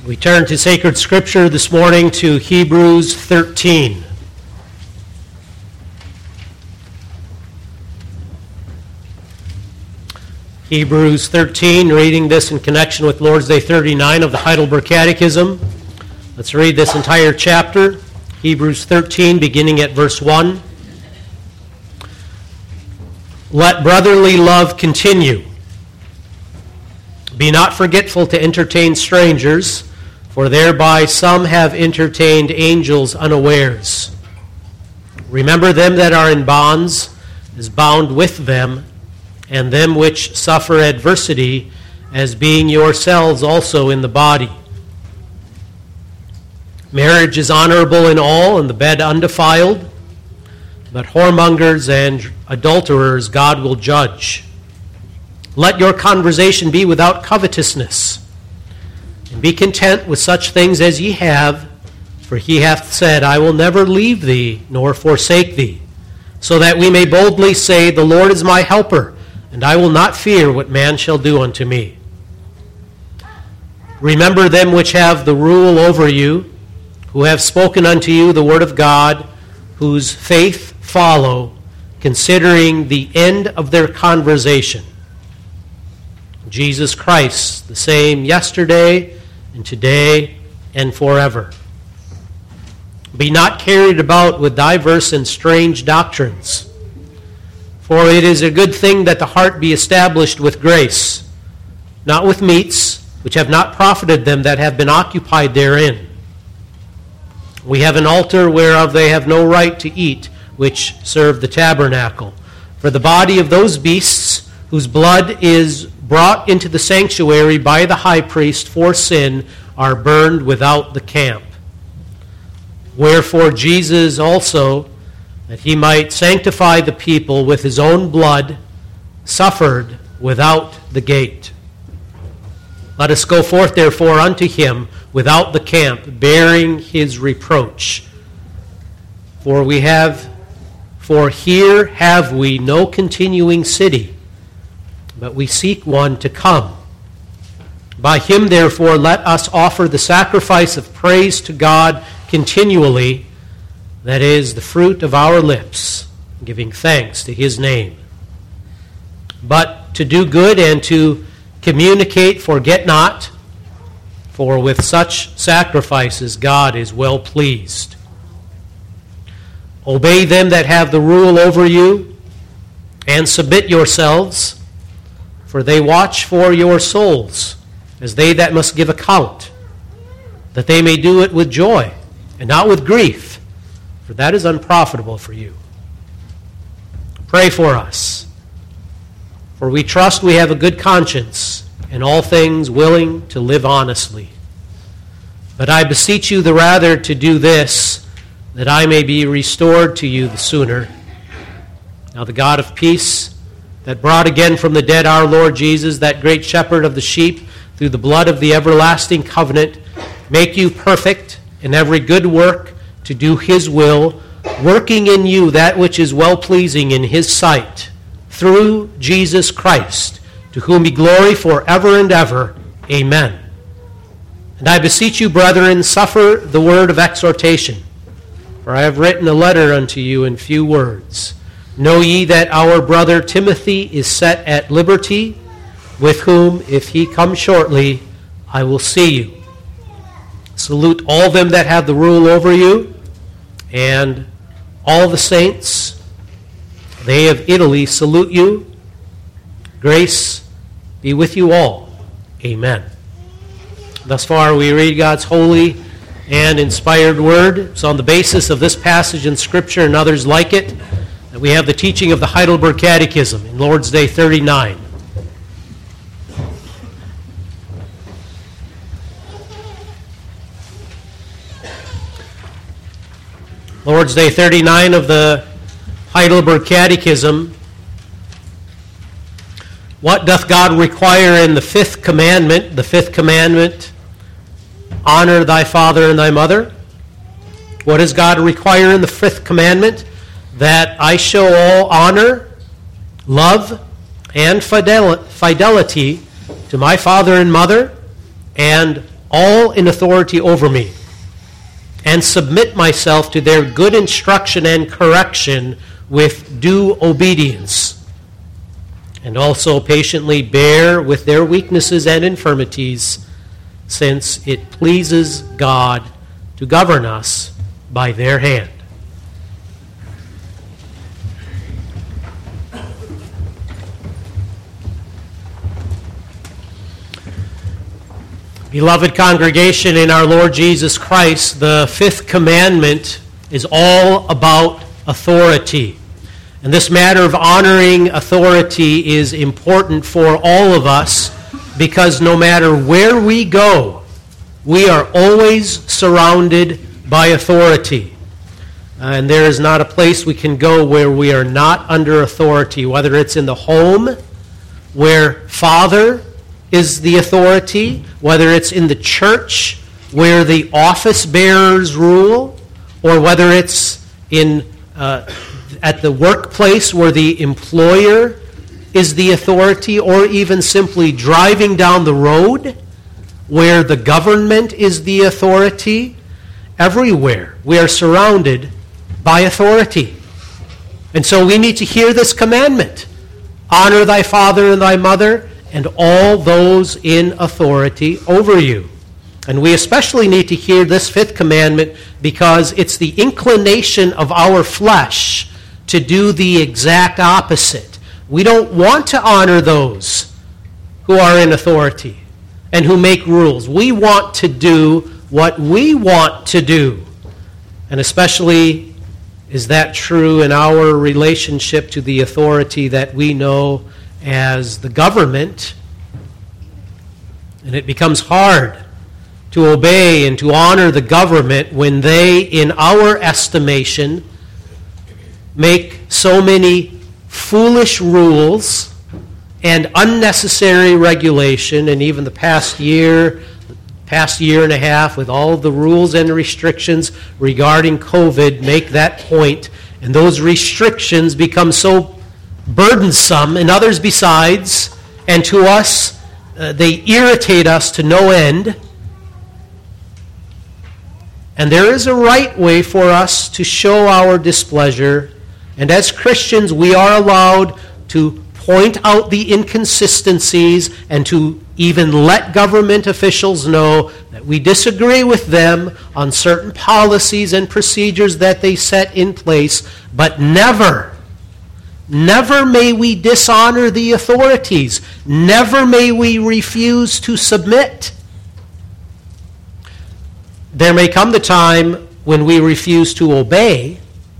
We turn to sacred scripture this morning to Hebrews 13. Hebrews 13, reading this in connection with Lord's Day 39 of the Heidelberg Catechism. Let's read this entire chapter, Hebrews 13, beginning at verse 1. Let brotherly love continue. Be not forgetful to entertain strangers, for thereby some have entertained angels unawares. Remember them that are in bonds, as bound with them, and them which suffer adversity, as being yourselves also in the body. Marriage is honorable in all, and the bed undefiled, but whoremongers and adulterers God will judge. Let your conversation be without covetousness, and be content with such things as ye have, for he hath said, I will never leave thee, nor forsake thee, so that we may boldly say, the Lord is my helper, and I will not fear what man shall do unto me. Remember them which have the rule over you, who have spoken unto you the word of God, whose faith follow, considering the end of their conversation. Jesus Christ, the same yesterday and today and forever. Be not carried about with diverse and strange doctrines, for it is a good thing that the heart be established with grace, not with meats, which have not profited them that have been occupied therein. We have an altar whereof they have no right to eat, which serve the tabernacle. For the body of those beasts, whose blood is brought into the sanctuary by the high priest for sin, are burned without the camp. Wherefore Jesus also, that he might sanctify the people with his own blood, suffered without the gate. Let us go forth therefore unto him without the camp, bearing his reproach. For here have we no continuing city, but we seek one to come. By him, therefore, let us offer the sacrifice of praise to God continually, that is, the fruit of our lips, giving thanks to his name. But to do good and to communicate, forget not, for with such sacrifices God is well pleased. Obey them that have the rule over you, and submit yourselves, for they watch for your souls, as they that must give account, that they may do it with joy, and not with grief, for that is unprofitable for you. Pray for us, for we trust we have a good conscience, in all things willing to live honestly. But I beseech you the rather to do this, that I may be restored to you the sooner. Now the God of peace, that brought again from the dead our Lord Jesus, that great shepherd of the sheep, through the blood of the everlasting covenant, make you perfect in every good work to do his will, working in you that which is well-pleasing in his sight, through Jesus Christ, to whom be glory forever and ever. Amen. And I beseech you, brethren, suffer the word of exhortation, for I have written a letter unto you in few words. Know ye that our brother Timothy is set at liberty, with whom, if he come shortly, I will see you. Salute all them that have the rule over you, and all the saints. They of Italy salute you. Grace be with you all. Amen. Thus far we read God's holy and inspired word. It's on the basis of this passage in Scripture and others like it that we have the teaching of the Heidelberg Catechism in Lord's Day 39. Lord's Day 39 of the Heidelberg Catechism. What doth God require in the fifth commandment? The fifth commandment, honor thy father and thy mother. What does God require in the fifth commandment? That I show all honor, love, and fidelity to my father and mother, and all in authority over me, and submit myself to their good instruction and correction with due obedience, and also patiently bear with their weaknesses and infirmities, since it pleases God to govern us by their hand. Beloved congregation in our Lord Jesus Christ, the fifth commandment is all about authority. And this matter of honoring authority is important for all of us because no matter where we go, we are always surrounded by authority. And there is not a place we can go where we are not under authority, whether it's in the home where Father is the authority, whether it's in the church where the office bearers rule, or whether it's in at the workplace where the employer is the authority, or even simply driving down the road where the government is the authority. Everywhere we are surrounded by authority. And so we need to hear this commandment. Honor thy father and thy mother, and all those in authority over you. And we especially need to hear this fifth commandment because it's the inclination of our flesh to do the exact opposite. We don't want to honor those who are in authority and who make rules. We want to do what we want to do. And especially is that true in our relationship to the authority that we know as the government. And it becomes hard to obey and to honor the government when they, in our estimation, make so many foolish rules and unnecessary regulation. And even the past year and a half, with all the rules and restrictions regarding COVID, make that point. And those restrictions become so burdensome, and others besides, and to us, they irritate us to no end. And there is a right way for us to show our displeasure, and as Christians, we are allowed to point out the inconsistencies and to even let government officials know that we disagree with them on certain policies and procedures that they set in place, but never may we dishonor the authorities. Never may we refuse to submit. There may come the time when we refuse to obey,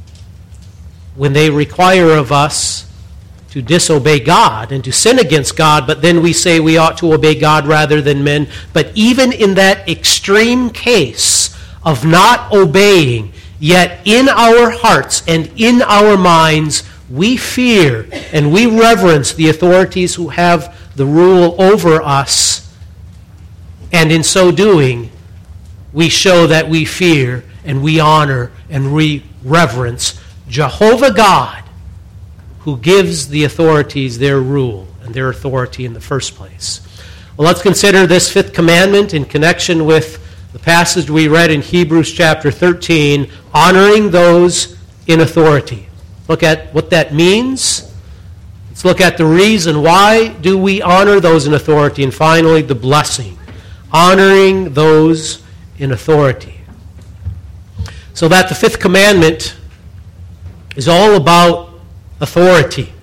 when they require of us to disobey God and to sin against God, but then we say we ought to obey God rather than men. But even in that extreme case of not obeying, yet in our hearts and in our minds, we fear and we reverence the authorities who have the rule over us. And in so doing, we show that we fear and we honor and we reverence Jehovah God, who gives the authorities their rule and their authority in the first place. Well, let's consider this fifth commandment in connection with the passage we read in Hebrews chapter 13, honoring those in authority. Look at what that means. Let's look at the reason why do we honor those in authority, and finally the blessing, honoring those in authority. So that the fifth commandment is all about authority.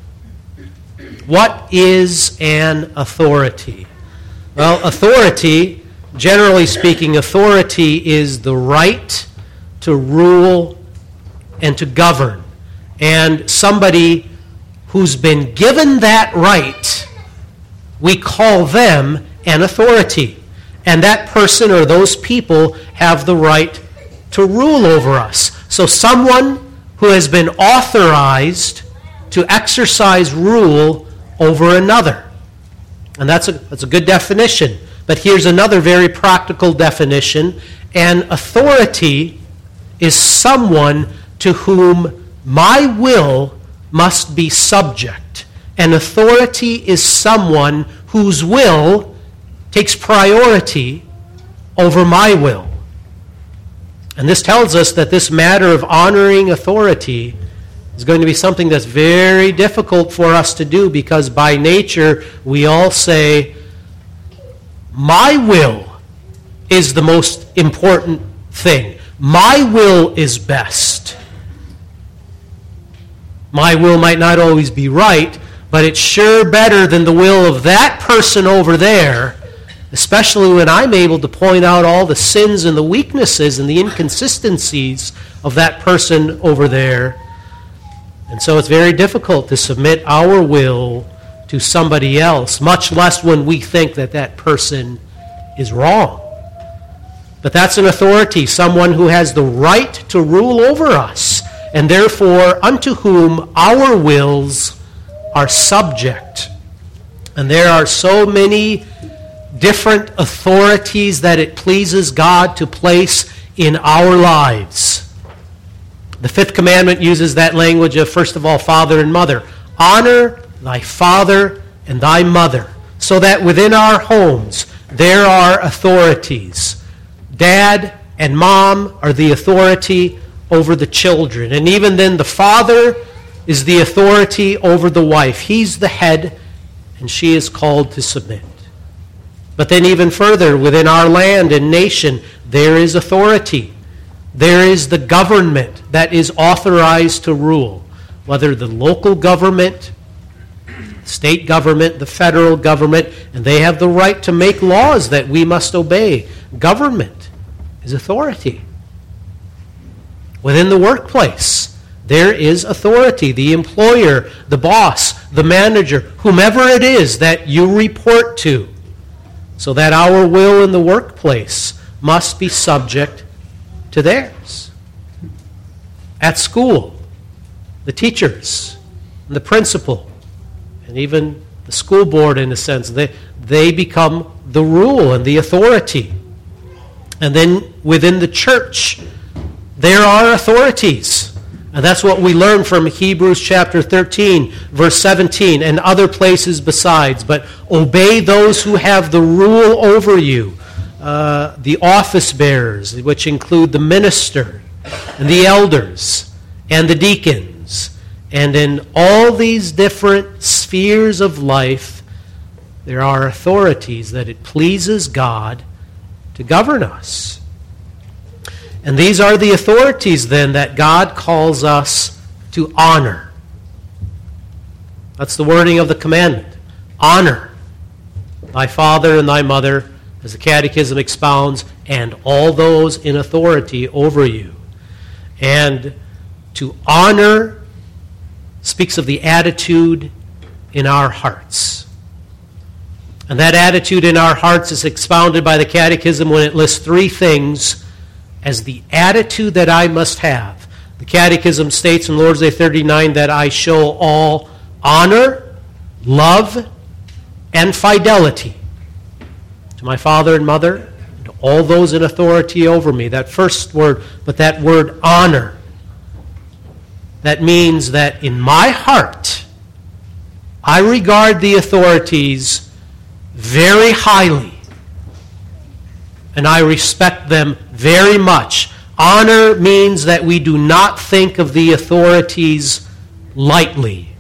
What is an authority? Well, authority, generally speaking, authority is the right to rule and to govern. And somebody who's been given that right, we call them an authority. And that person or those people have the right to rule over us. So someone who has been authorized to exercise rule over another. And that's a good definition. But here's another very practical definition. An authority is someone to whom my will must be subject. An authority is someone whose will takes priority over my will. And this tells us that this matter of honoring authority is going to be something that's very difficult for us to do, because by nature we all say, my will is the most important thing. My will is best. My will might not always be right, but it's sure better than the will of that person over there, especially when I'm able to point out all the sins and the weaknesses and the inconsistencies of that person over there. And so it's very difficult to submit our will to somebody else, much less when we think that that person is wrong. But that's an authority, someone who has the right to rule over us, and therefore unto whom our wills are subject. And there are so many different authorities that it pleases God to place in our lives. The fifth commandment uses that language of, first of all, father and mother. Honor thy father and thy mother, so that within our homes there are authorities. Dad and mom are the authority over the children. And even then, the father is the authority over the wife. He's the head, and she is called to submit. But then even further, within our land and nation, there is authority. There is the government that is authorized to rule, whether the local government, state government, the federal government, and they have the right to make laws that we must obey. Government is authority. Within the workplace, there is authority. The employer, the boss, the manager, whomever it is that you report to, so that our will in the workplace must be subject to theirs. At school, the teachers, and the principal, and even the school board, in a sense, they become the rule and the authority. And then within the church, there are authorities. And that's what we learn from Hebrews chapter 13, verse 17, and other places besides. But obey those who have the rule over you, the office bearers, which include the minister, and the elders, and the deacons. And in all these different spheres of life, there are authorities that it pleases God to govern us. And these are the authorities, then, that God calls us to honor. That's the wording of the commandment. Honor thy father and thy mother, as the Catechism expounds, and all those in authority over you. And to honor speaks of the attitude in our hearts. And that attitude in our hearts is expounded by the Catechism when it lists three things as the attitude that I must have. The Catechism states in Lord's Day 39 that I show all honor, love, and fidelity to my father and mother, and to all those in authority over me. That first word, but that word honor, that means that in my heart, I regard the authorities very highly, and I respect them very much. Honor means that we do not think of the authorities lightly.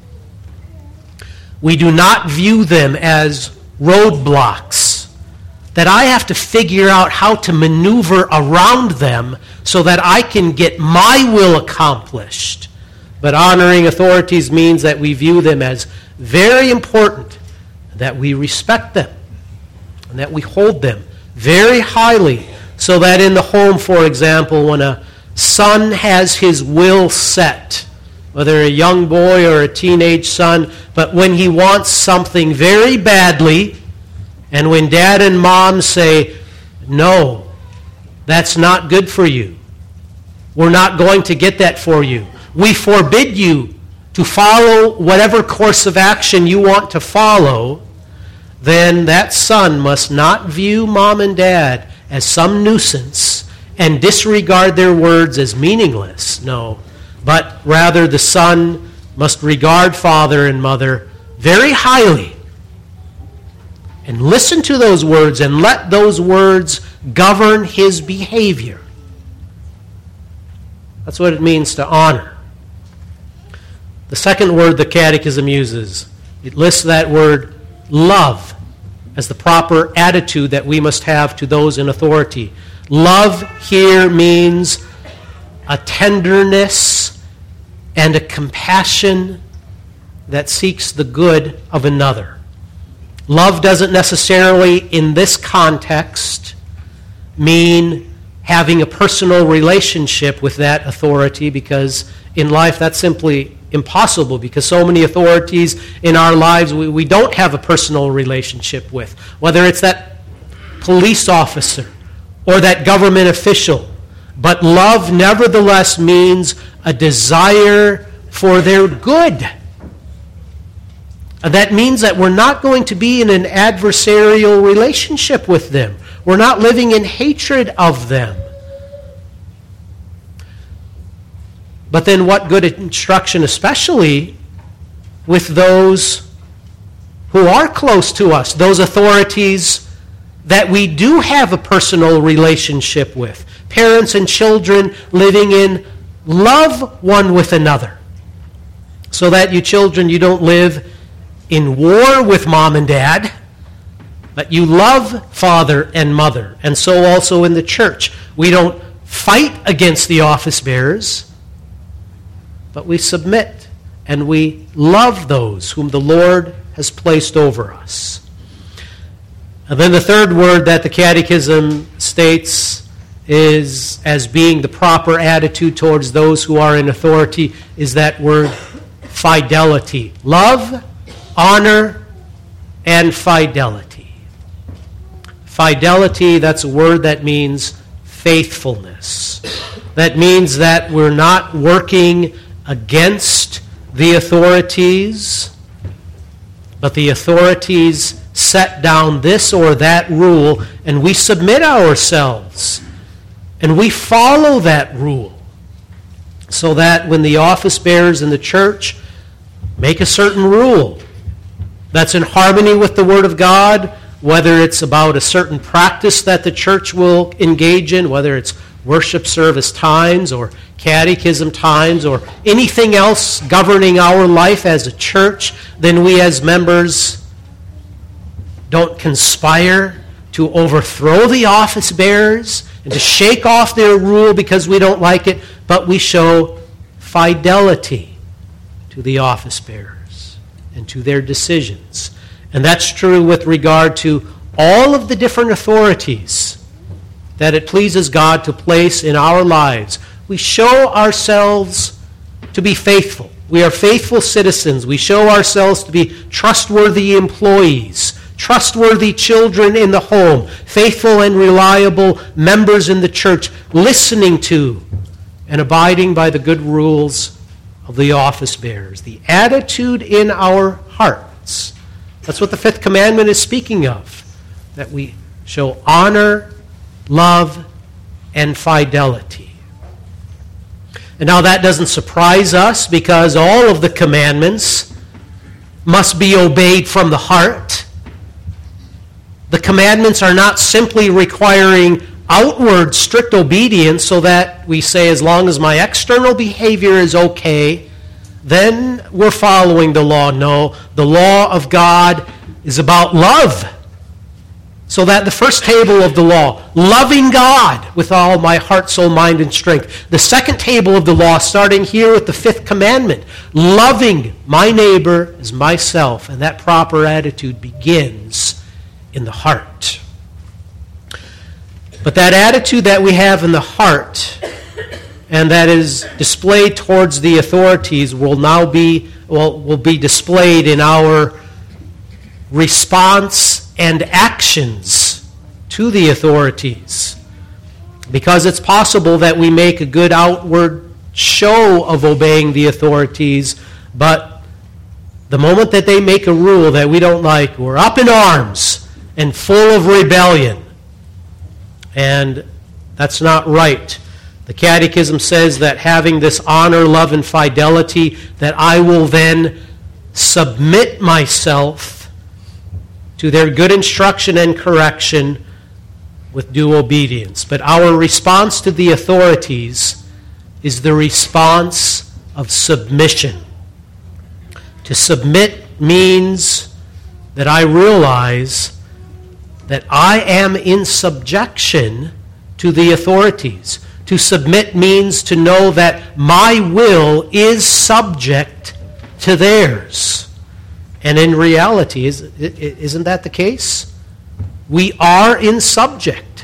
We do not view them as roadblocks, that I have to figure out how to maneuver around them so that I can get my will accomplished. But honoring authorities means that we view them as very important, that we respect them, and that we hold them very highly, so that in the home, for example, when a son has his will set, whether a young boy or a teenage son, but when he wants something very badly, and when dad and mom say, no, that's not good for you, we're not going to get that for you, we forbid you to follow whatever course of action you want to follow, then that son must not view mom and dad as some nuisance and disregard their words as meaningless. No, but rather the son must regard father and mother very highly and listen to those words and let those words govern his behavior. That's what it means to honor. The second word the Catechism uses, it lists that word love as the proper attitude that we must have to those in authority. Love here means a tenderness and a compassion that seeks the good of another. Love doesn't necessarily, in this context, mean having a personal relationship with that authority, because in life that's simply impossible, because so many authorities in our lives we don't have a personal relationship with, whether it's that police officer or that government official. But love nevertheless means a desire for their good. That means that we're not going to be in an adversarial relationship with them. We're not living in hatred of them. But then what good instruction, especially with those who are close to us, those authorities that we do have a personal relationship with. Parents and children living in love one with another. So that you children, you don't live in war with mom and dad, but you love father and mother. And so also in the church. We don't fight against the office bearers, but we submit and we love those whom the Lord has placed over us. And then the third word that the Catechism states is as being the proper attitude towards those who are in authority is that word fidelity. Love, honor, and fidelity. Fidelity, that's a word that means faithfulness. That means that we're not working against the authorities, but the authorities set down this or that rule, and we submit ourselves, and we follow that rule, so that when the office bearers in the church make a certain rule that's in harmony with the Word of God, whether it's about a certain practice that the church will engage in, whether it's worship service times or catechism times or anything else governing our life as a church, then we as members don't conspire to overthrow the office bearers and to shake off their rule because we don't like it, but we show fidelity to the office bearers and to their decisions. And that's true with regard to all of the different authorities that it pleases God to place in our lives. We show ourselves to be faithful. We are faithful citizens. We show ourselves to be trustworthy employees, trustworthy children in the home, faithful and reliable members in the church, listening to and abiding by the good rules of the office bearers. The attitude in our hearts. That's what the fifth commandment is speaking of, that we show honor, love, and fidelity. And now that doesn't surprise us, because all of the commandments must be obeyed from the heart. The commandments are not simply requiring outward strict obedience so that we say, as long as my external behavior is okay, then we're following the law. No, the law of God is about love. So that the first table of the law, loving God with all my heart, soul, mind, and strength. The second table of the law, starting here with the fifth commandment, loving my neighbor as myself. And that proper attitude begins in the heart. But that attitude that we have in the heart and that is displayed towards the authorities will be displayed in our response and actions to the authorities. Because it's possible that we make a good outward show of obeying the authorities, but the moment that they make a rule that we don't like, we're up in arms and full of rebellion. And that's not right. The Catechism says that having this honor, love, and fidelity, that I will then submit myself to their good instruction and correction with due obedience. But our response to the authorities is the response of submission. To submit means that I realize that I am in subjection to the authorities. To submit means to know that my will is subject to theirs. And in reality, isn't that the case? We are subject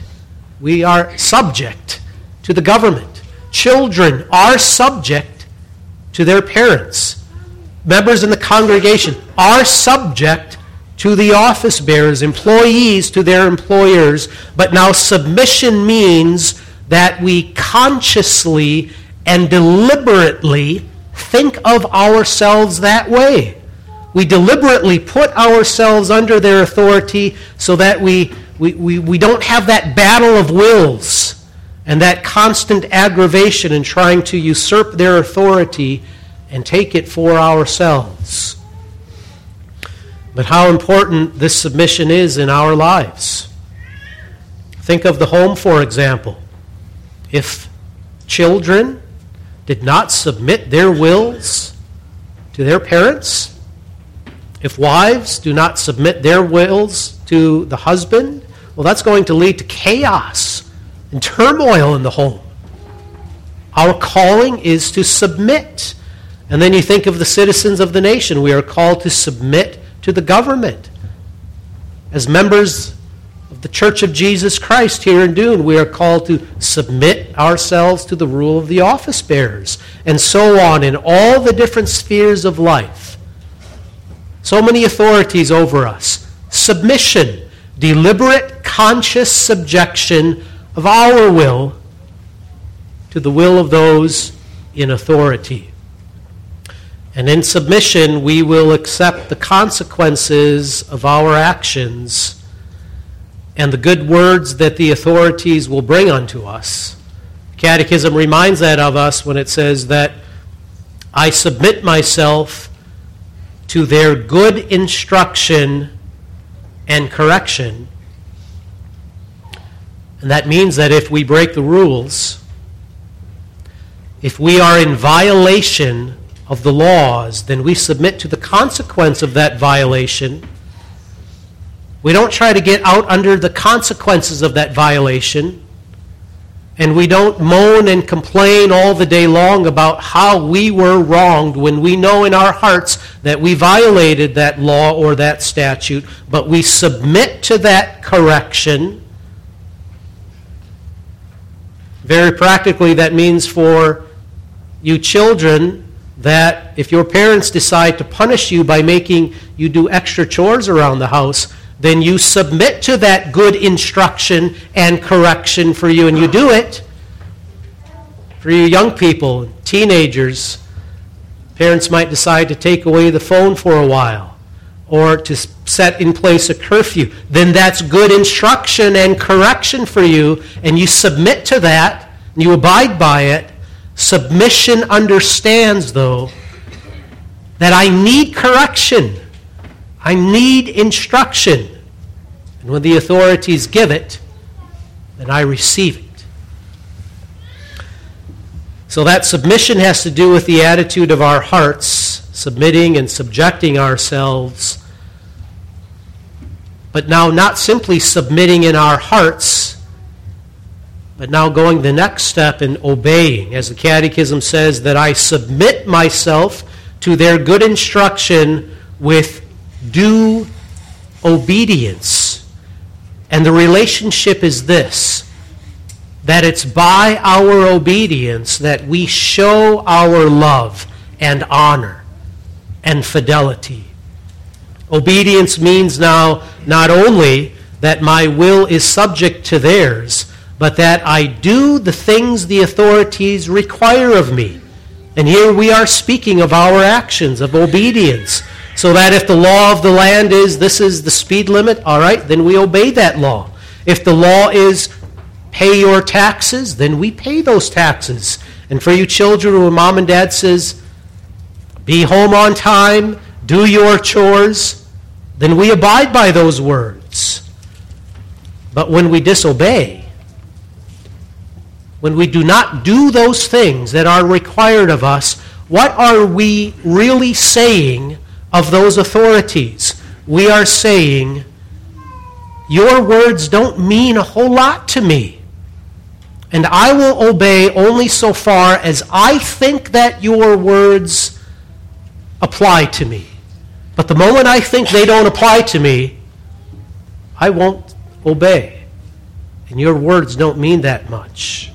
to the government. Children are subject to their parents. Members in the congregation are subject to the office bearers, employees to their employers. But now submission means that we consciously and deliberately think of ourselves that way. We deliberately put ourselves under their authority so that we don't have that battle of wills and that constant aggravation in trying to usurp their authority and take it for ourselves. But how important this submission is in our lives. Think of the home, for example. If children did not submit their wills to their parents, if wives do not submit their wills to the husband, well, that's going to lead to chaos and turmoil in the home. Our calling is to submit. And then you think of the citizens of the nation. We are called to submit to the government. As members of the Church of Jesus Christ here in Dune, we are called to submit ourselves to the rule of the office bearers, and so on in all the different spheres of life. So many authorities over us. Submission, deliberate, conscious subjection of our will to the will of those in authority. And in submission, we will accept the consequences of our actions and the good words that the authorities will bring unto us. Catechism reminds that of us when it says that I submit myself to their good instruction and correction. And that means that if we break the rules, if we are in violation of the laws, then we submit to the consequence of that violation. We don't try to get out under the consequences of that violation. And we don't moan and complain all the day long about how we were wronged when we know in our hearts that we violated that law or that statute, but we submit to that correction. Very practically, that means for you children that if your parents decide to punish you by making you do extra chores around the house, then you submit to that good instruction and correction for you, and you do it. For you young people, teenagers, parents might decide to take away the phone for a while or to set in place a curfew. Then that's good instruction and correction for you, and you submit to that, and you abide by it. Submission understands, though, that I need correction. I need instruction. And when the authorities give it, then I receive it. So that submission has to do with the attitude of our hearts, submitting and subjecting ourselves. But now not simply submitting in our hearts, but now going the next step in obeying. As the Catechism says, that I submit myself to their good instruction with due obedience. And the relationship is this, that it's by our obedience that we show our love and honor and fidelity. Obedience means now not only that my will is subject to theirs, but that I do the things the authorities require of me. And here we are speaking of our actions, of obedience. So that if the law of the land is, this is the speed limit, all right, then we obey that law. If the law is, pay your taxes, then we pay those taxes. And for you children, when mom and dad says, be home on time, do your chores, then we abide by those words. But when we disobey, when we do not do those things that are required of us, what are we really saying of those authorities? We are saying, your words don't mean a whole lot to me, and I will obey only so far as I think that your words apply to me. But the moment I think they don't apply to me, I won't obey. And your words don't mean that much.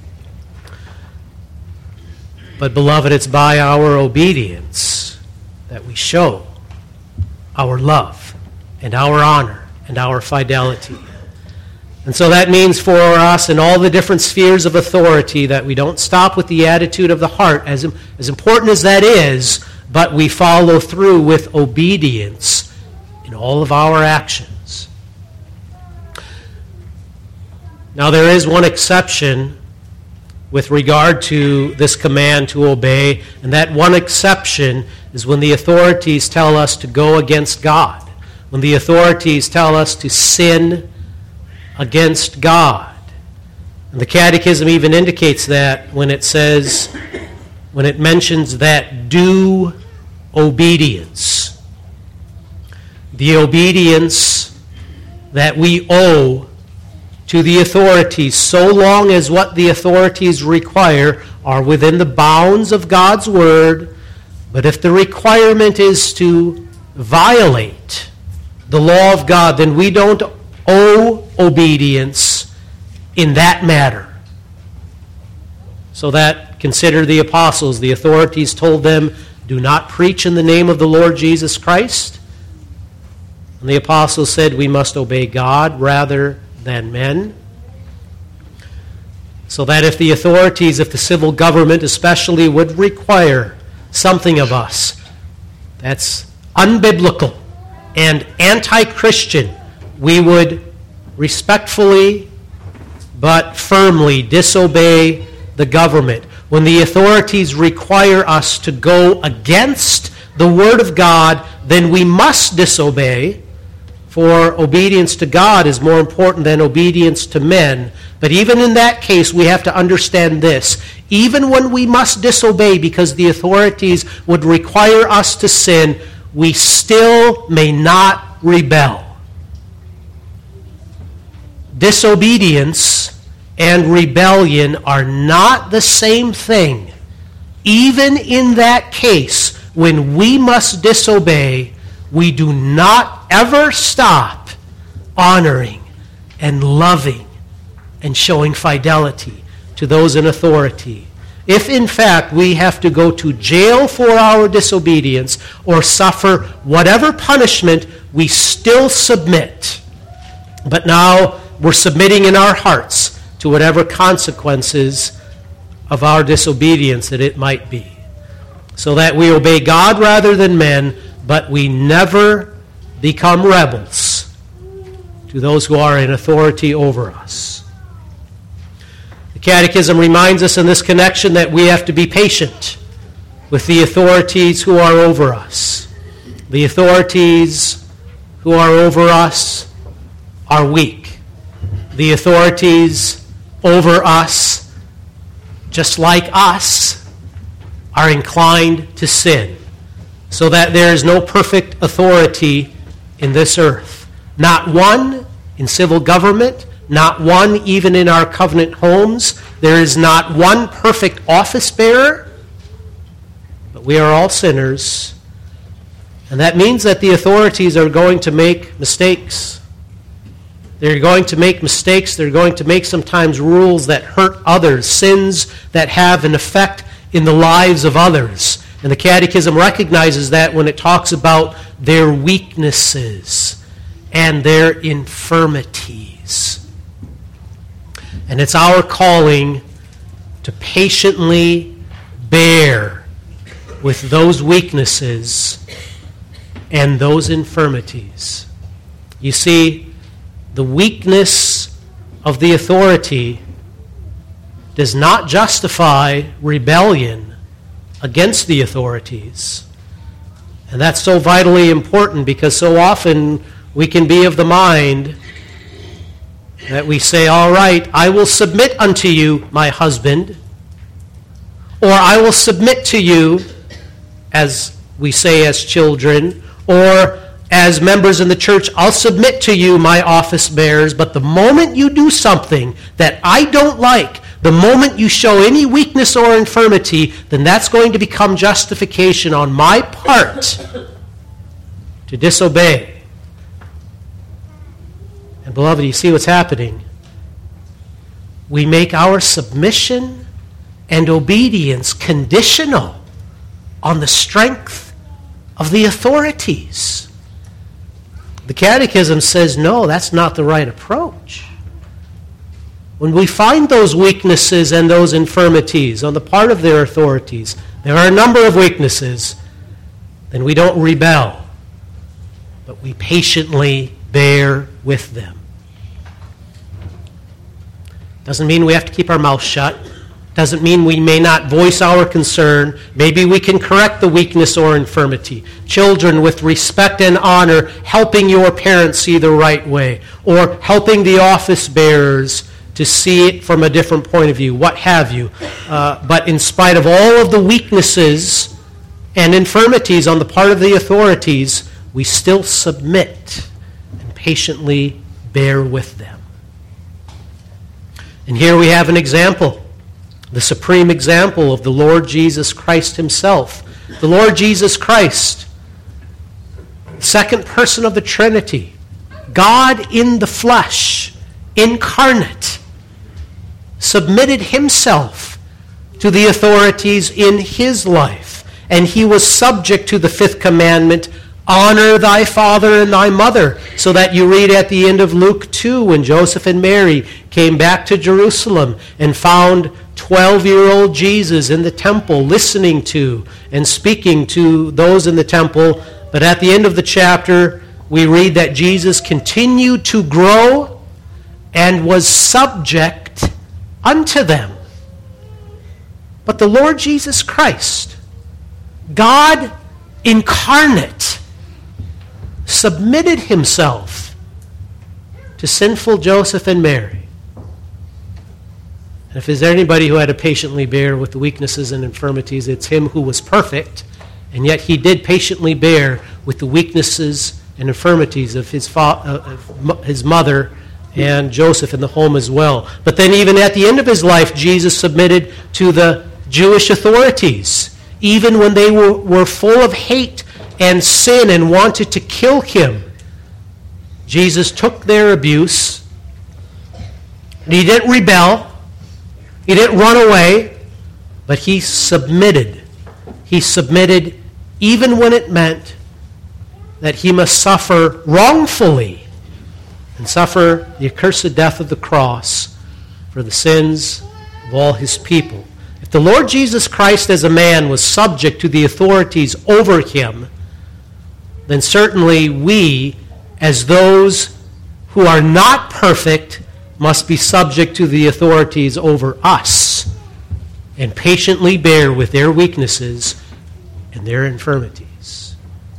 But beloved, it's by our obedience that we show our love and our honor and our fidelity. And so that means for us in all the different spheres of authority that we don't stop with the attitude of the heart, as important as that is, but we follow through with obedience in all of our actions. Now there is one exception with regard to this command to obey, and that one exception is when the authorities tell us to go against God, when the authorities tell us to sin against God. And the Catechism even indicates that when it mentions that due obedience. The obedience that we owe to the authorities, so long as what the authorities require are within the bounds of God's Word. But if the requirement is to violate the law of God, then we don't owe obedience in that matter. So that, consider the apostles. The authorities told them, do not preach in the name of the Lord Jesus Christ. And the apostles said, we must obey God rather than men. So that if the authorities, if the civil government especially, would require something of us that's unbiblical and anti-Christian, we would respectfully but firmly disobey the government. When the authorities require us to go against the Word of God, then we must disobey, for obedience to God is more important than obedience to men. But even in that case, we have to understand this. Even when we must disobey because the authorities would require us to sin, we still may not rebel. Disobedience and rebellion are not the same thing. Even in that case, when we must disobey, we do not ever stop honoring and loving and showing fidelity to those in authority. If in fact we have to go to jail for our disobedience or suffer whatever punishment, we still submit. But now we're submitting in our hearts to whatever consequences of our disobedience that it might be. So that we obey God rather than men, but we never become rebels to those who are in authority over us. The Catechism reminds us in this connection that we have to be patient with the authorities who are over us. The authorities who are over us are weak. The authorities over us, just like us, are inclined to sin. So that there is no perfect authority in this earth. Not one in civil government, not one even in our covenant homes. There is not one perfect office bearer, but we are all sinners. And that means that the authorities are going to make mistakes. They're going to make mistakes. They're going to make sometimes rules that hurt others, sins that have an effect in the lives of others. And the Catechism recognizes that when it talks about their weaknesses and their infirmities. And it's our calling to patiently bear with those weaknesses and those infirmities. You see, the weakness of the authority does not justify rebellion against the authorities. And that's so vitally important because so often we can be of the mind that we say, all right, I will submit unto you, my husband, or I will submit to you, as we say as children, or as members in the church, I'll submit to you, my office bearers, but the moment you do something that I don't like, the moment you show any weakness or infirmity, then that's going to become justification on my part to disobey. And beloved, you see what's happening? We make our submission and obedience conditional on the strength of the authorities. The Catechism says, no, that's not the right approach. When we find those weaknesses and those infirmities on the part of their authorities, there are a number of weaknesses, then we don't rebel, but we patiently bear with them. Doesn't mean we have to keep our mouth shut. Doesn't mean we may not voice our concern. Maybe we can correct the weakness or infirmity. Children, with respect and honor, helping your parents see the right way, or helping the office bearers to see it from a different point of view, what have you. But in spite of all of the weaknesses and infirmities on the part of the authorities, we still submit and patiently bear with them. And here we have an example, the supreme example of the Lord Jesus Christ himself. The Lord Jesus Christ, second person of the Trinity, God in the flesh, incarnate, submitted himself to the authorities in his life. And he was subject to the fifth commandment, honor thy father and thy mother, so that you read at the end of Luke 2 when Joseph and Mary came back to Jerusalem and found 12-year-old Jesus in the temple listening to and speaking to those in the temple. But at the end of the chapter, we read that Jesus continued to grow and was subject unto them. But the Lord Jesus Christ, God incarnate, submitted himself to sinful Joseph and Mary. And if there's anybody who had to patiently bear with the weaknesses and infirmities, it's him who was perfect, and yet he did patiently bear with the weaknesses and infirmities of his mother and Joseph in the home as well. But then even at the end of his life, Jesus submitted to the Jewish authorities, even when they were full of hate and sin and wanted to kill him. Jesus took their abuse, and he didn't rebel, he didn't run away, but he submitted. He submitted even when it meant that he must suffer wrongfully and suffer the accursed death of the cross for the sins of all his people. If the Lord Jesus Christ as a man was subject to the authorities over him, then certainly we, as those who are not perfect, must be subject to the authorities over us and patiently bear with their weaknesses and their infirmities.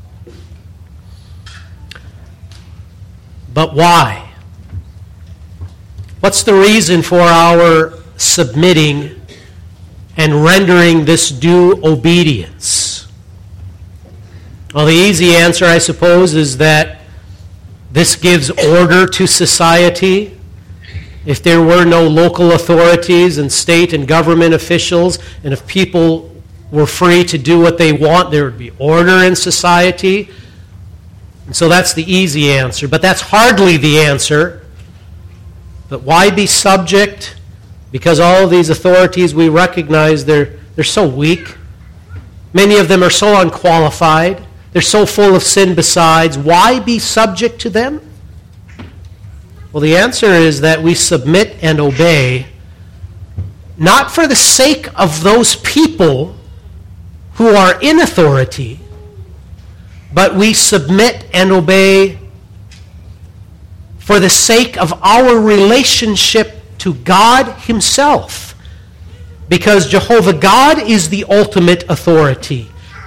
But why? What's the reason for our submitting and rendering this due obedience? Well, the easy answer, I suppose, is that this gives order to society. If there were no local authorities and state and government officials, and if people were free to do what they want, there would be order in society. And so that's the easy answer. But that's hardly the answer. But why be subject? Because all of these authorities, we recognize they're so weak. Many of them are so unqualified. They're so full of sin besides. Why be subject to them? Well, the answer is that we submit and obey not for the sake of those people who are in authority, but we submit and obey for the sake of our relationship to God himself. Because Jehovah God is the ultimate authority.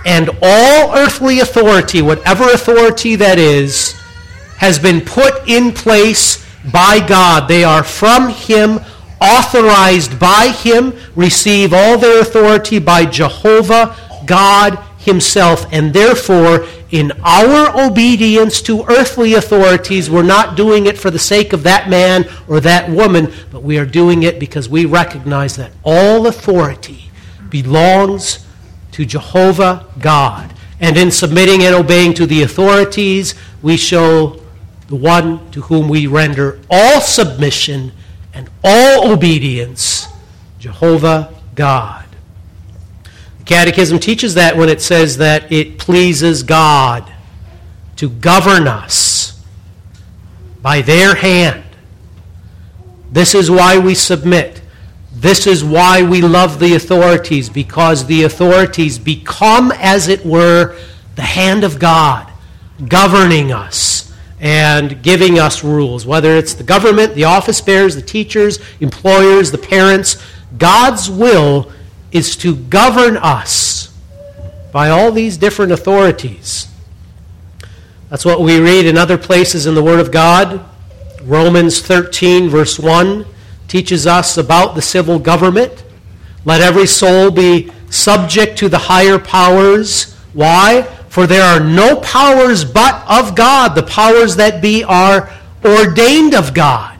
and all earthly authority, whatever authority that is, has been put in place by God. They are from Him, authorized by Him, receive all their authority by Jehovah, God Himself. And therefore, in our obedience to earthly authorities, we're not doing it for the sake of that man or that woman, but we are doing it because we recognize that all authority belongs to Jehovah God. And in submitting and obeying to the authorities, we show the one to whom we render all submission and all obedience, Jehovah God. The Catechism teaches that when it says that it pleases God to govern us by their hand. This is why we submit. This is why we love the authorities, because the authorities become, as it were, the hand of God, governing us and giving us rules. Whether it's the government, the office bearers, the teachers, employers, the parents, God's will is to govern us by all these different authorities. That's what we read in other places in the Word of God. Romans 13, verse 1, teaches us about the civil government. Let every soul be subject to the higher powers. Why? For there are no powers but of God. The powers that be are ordained of God.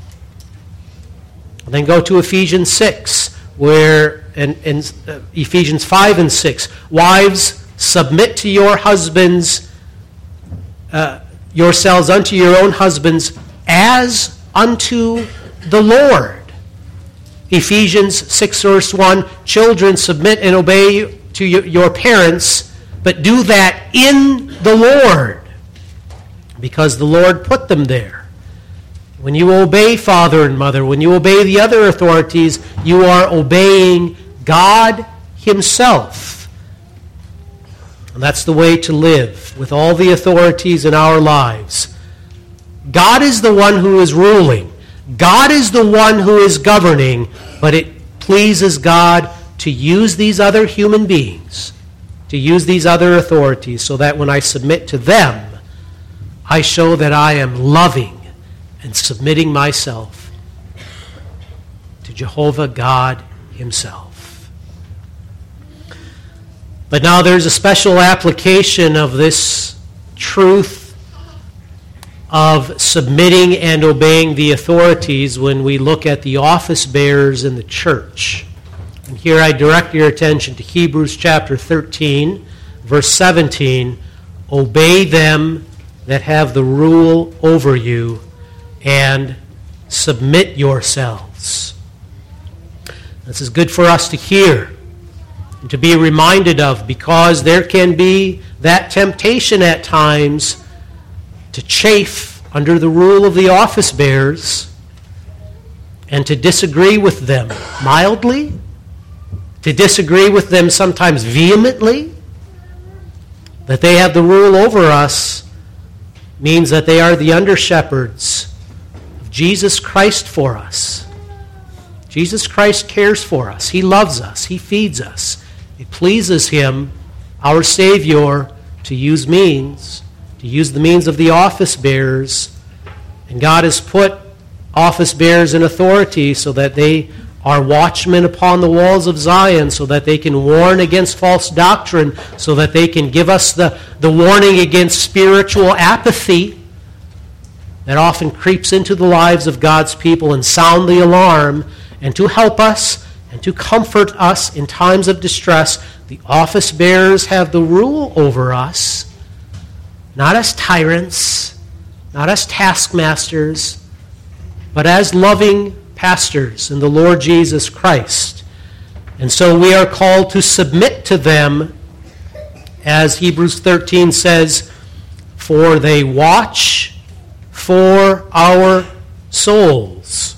And then go to Ephesians 6, where in Ephesians 5 and 6, wives, submit to your husbands, yourselves unto your own husbands, as unto the Lord. Ephesians 6 verse 1, children, submit and obey to your parents, but do that in the Lord, because the Lord put them there. When you obey father and mother, when you obey the other authorities, you are obeying God Himself. And that's the way to live with all the authorities in our lives. God is the one who is ruling. God is the one who is governing, but it pleases God to use these other human beings, to use these other authorities, so that when I submit to them, I show that I am loving and submitting myself to Jehovah God Himself. But now there's a special application of this truth of submitting and obeying the authorities when we look at the office bearers in the church. And here I direct your attention to Hebrews chapter 13, verse 17. Obey them that have the rule over you, and submit yourselves. This is good for us to hear and to be reminded of, because there can be that temptation at times to chafe under the rule of the office bearers and to disagree with them mildly, to disagree with them sometimes vehemently. That they have the rule over us means that they are the under-shepherds of Jesus Christ for us. Jesus Christ cares for us. He loves us. He feeds us. It pleases Him, our Savior, to use the means of the office bearers. And God has put office bearers in authority so that they are watchmen upon the walls of Zion, so that they can warn against false doctrine, so that they can give us the warning against spiritual apathy that often creeps into the lives of God's people, and sound the alarm, and to help us and to comfort us in times of distress. The office bearers have the rule over us, not as tyrants, not as taskmasters, but as loving pastors in the Lord Jesus Christ. And so we are called to submit to them, as Hebrews 13 says, for they watch for our souls.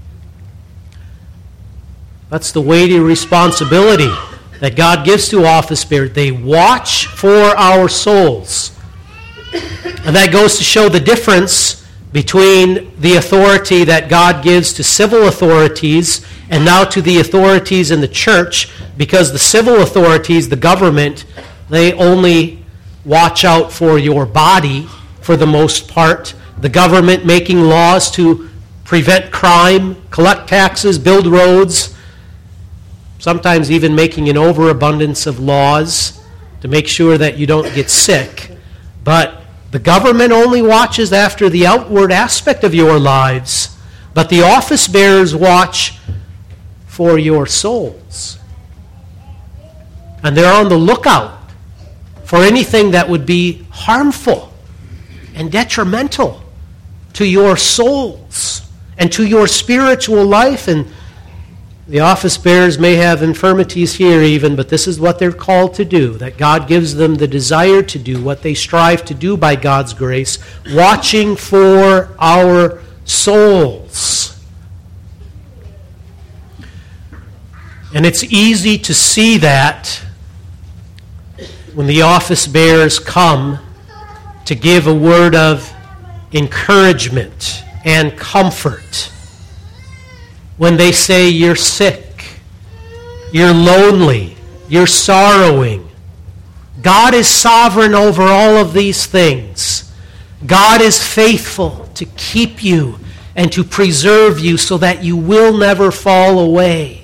That's the weighty responsibility that God gives to office bearers. They watch for our souls. And that goes to show the difference between the authority that God gives to civil authorities and now to the authorities in the church, because the civil authorities, the government, they only watch out for your body for the most part. The government making laws to prevent crime, collect taxes, build roads, sometimes even making an overabundance of laws to make sure that you don't get sick. But the government only watches after the outward aspect of your lives, but the office bearers watch for your souls. And they're on the lookout for anything that would be harmful and detrimental to your souls and to your spiritual life. And the office bearers may have infirmities here even, but this is what they're called to do, that God gives them the desire to do, what they strive to do by God's grace, watching for our souls. And it's easy to see that when the office bearers come to give a word of encouragement and comfort. When they say you're sick, you're lonely, you're sorrowing. God is sovereign over all of these things. God is faithful to keep you and to preserve you so that you will never fall away.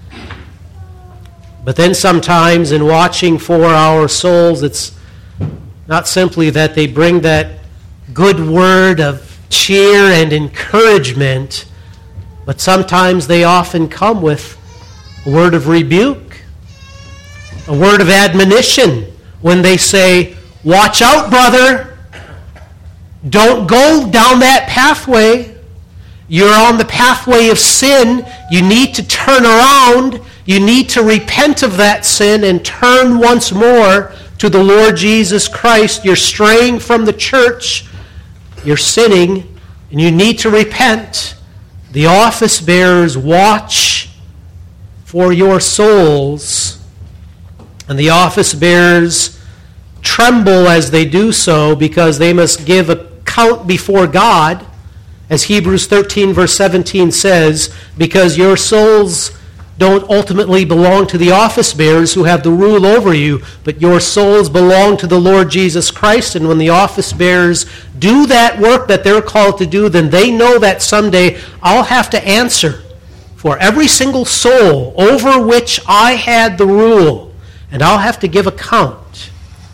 But then sometimes in watching for our souls, it's not simply that they bring that good word of cheer and encouragement, but sometimes they often come with a word of rebuke, a word of admonition when they say, "Watch out, brother. Don't go down that pathway. You're on the pathway of sin. You need to turn around. You need to repent of that sin and turn once more to the Lord Jesus Christ. You're straying from the church. You're sinning, and you need to repent." The office bearers watch for your souls, and the office bearers tremble as they do so because they must give account before God, as Hebrews 13 verse 17 says, because your souls don't ultimately belong to the office bearers who have the rule over you, but your souls belong to the Lord Jesus Christ. And when the office bearers do that work that they're called to do, then they know that someday I'll have to answer for every single soul over which I had the rule, and I'll have to give account.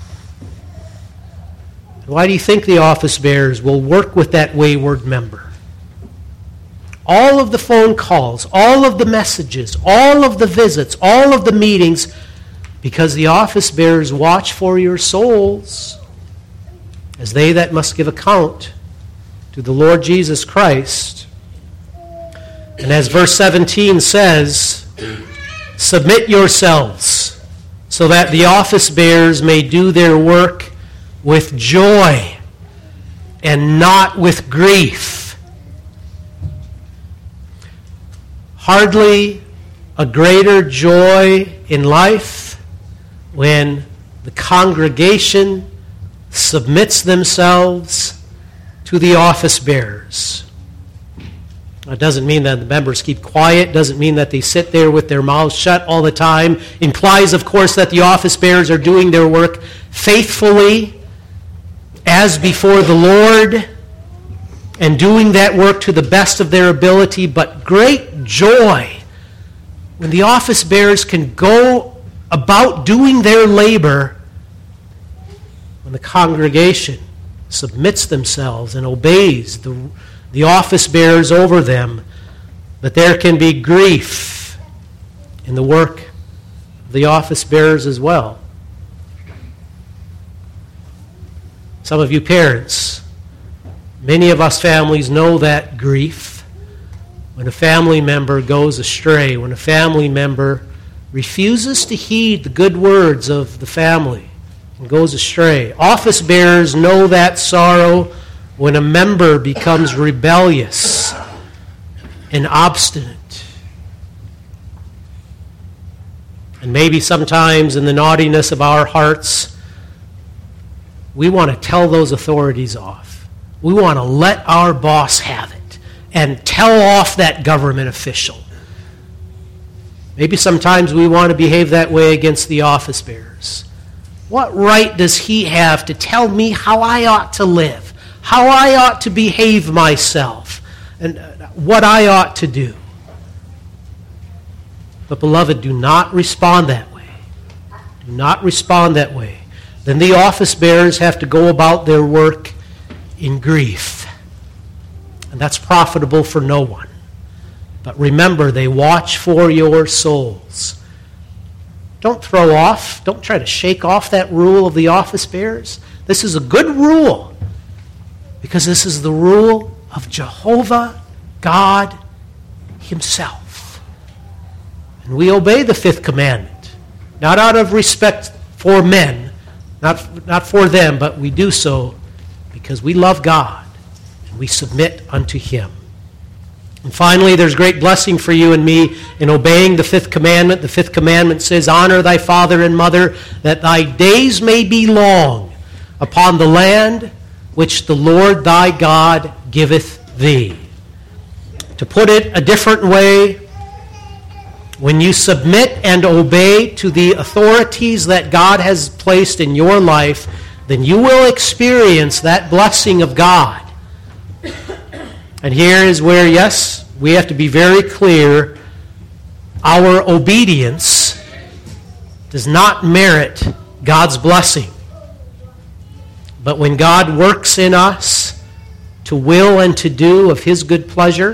Why do you think the office bearers will work with that wayward member? All of the phone calls, all of the messages, all of the visits, all of the meetings, because the office bearers watch for your souls as they that must give account to the Lord Jesus Christ. And as verse 17 says, submit yourselves so that the office bearers may do their work with joy and not with grief. Hardly a greater joy in life when the congregation submits themselves to the office bearers. It doesn't mean that the members keep quiet, doesn't mean that they sit there with their mouths shut all the time. Implies, of course, that the office bearers are doing their work faithfully as before the Lord, and doing that work to the best of their ability, but great joy when the office bearers can go about doing their labor when the congregation submits themselves and obeys the office bearers over them. But there can be grief in the work of the office bearers as well. Some of you parents, many of us families know that grief when a family member goes astray, when a family member refuses to heed the good words of the family and goes astray. Office bearers know that sorrow when a member becomes rebellious and obstinate. And maybe sometimes in the naughtiness of our hearts, we want to tell those authorities off. We want to let our boss have it and tell off that government official. Maybe sometimes we want to behave that way against the office bearers. What right does he have to tell me how I ought to live, how I ought to behave myself, and what I ought to do? But beloved, do not respond that way. Do not respond that way. Then the office bearers have to go about their work in grief. And that's profitable for no one. But remember, they watch for your souls. Don't throw off, don't try to shake off that rule of the office bearers. This is a good rule, because this is the rule of Jehovah God himself. And we obey the fifth commandment, not out of respect for men, not for them, but we do so because we love God and we submit unto him. And finally, there's great blessing for you and me in obeying the fifth commandment. The fifth commandment says, honor thy father and mother, that thy days may be long upon the land which the Lord thy God giveth thee. To put it a different way, when you submit and obey to the authorities that God has placed in your life, then you will experience that blessing of God. And here is where, yes, we have to be very clear. Our obedience does not merit God's blessing. But when God works in us to will and to do of his good pleasure,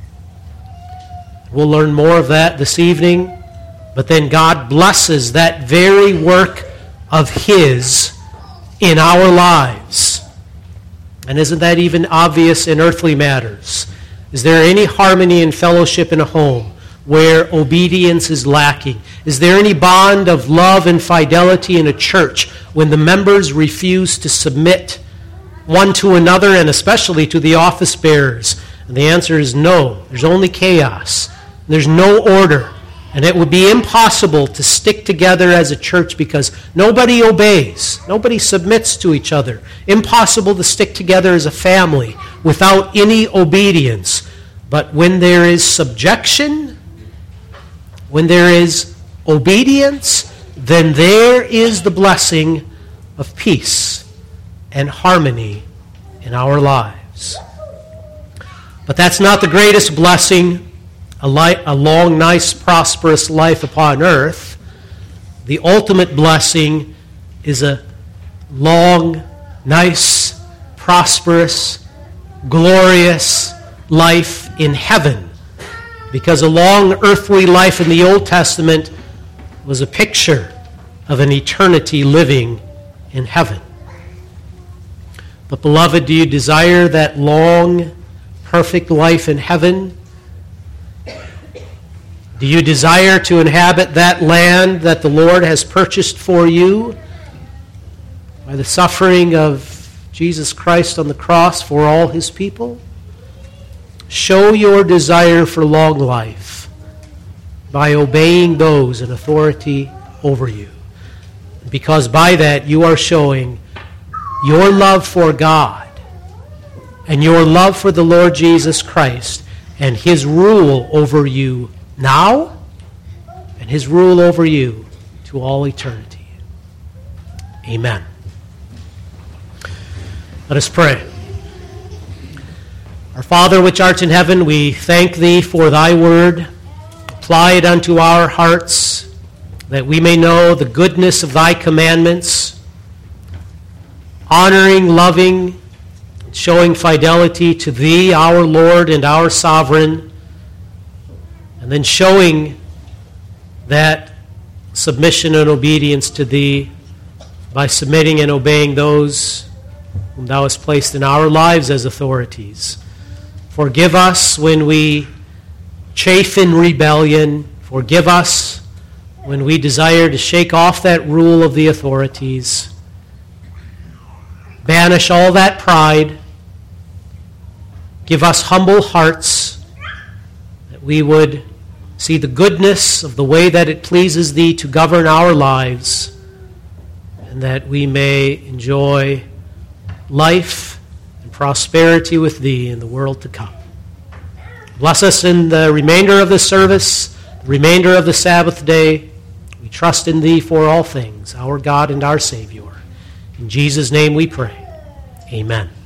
we'll learn more of that this evening, but then God blesses that very work of his in our lives. And isn't that even obvious in earthly matters? Is there any harmony and fellowship in a home where obedience is lacking? Is there any bond of love and fidelity in a church when the members refuse to submit one to another, and especially to the office bearers? And the answer is no. There's only chaos. There's no order. And it would be impossible to stick together as a church because nobody obeys. Nobody submits to each other. Impossible to stick together as a family without any obedience. But when there is subjection, when there is obedience, then there is the blessing of peace and harmony in our lives. But that's not the greatest blessing. A long, nice, prosperous life upon earth. The ultimate blessing is a long, nice, prosperous, glorious life in heaven. Because a long earthly life in the Old Testament was a picture of an eternity living in heaven. But beloved, do you desire that long, perfect life in heaven? Do you desire to inhabit that land that the Lord has purchased for you by the suffering of Jesus Christ on the cross for all his people? Show your desire for long life by obeying those in authority over you. Because by that you are showing your love for God and your love for the Lord Jesus Christ and his rule over you now, and his rule over you to all eternity. Amen. Let us pray. Our Father which art in heaven, we thank thee for thy word. Apply it unto our hearts, that we may know the goodness of thy commandments, honoring, loving, showing fidelity to thee, our Lord and our Sovereign, and then showing that submission and obedience to thee by submitting and obeying those whom thou hast placed in our lives as authorities. Forgive us when we chafe in rebellion. Forgive us when we desire to shake off that rule of the authorities. Banish all that pride. Give us humble hearts that we would see the goodness of the way that it pleases thee to govern our lives, and that we may enjoy life and prosperity with thee in the world to come. Bless us in the remainder of the service, the remainder of the Sabbath day. We We trust in Thee for all things, our God and our Savior. In Jesus' name we pray. Amen.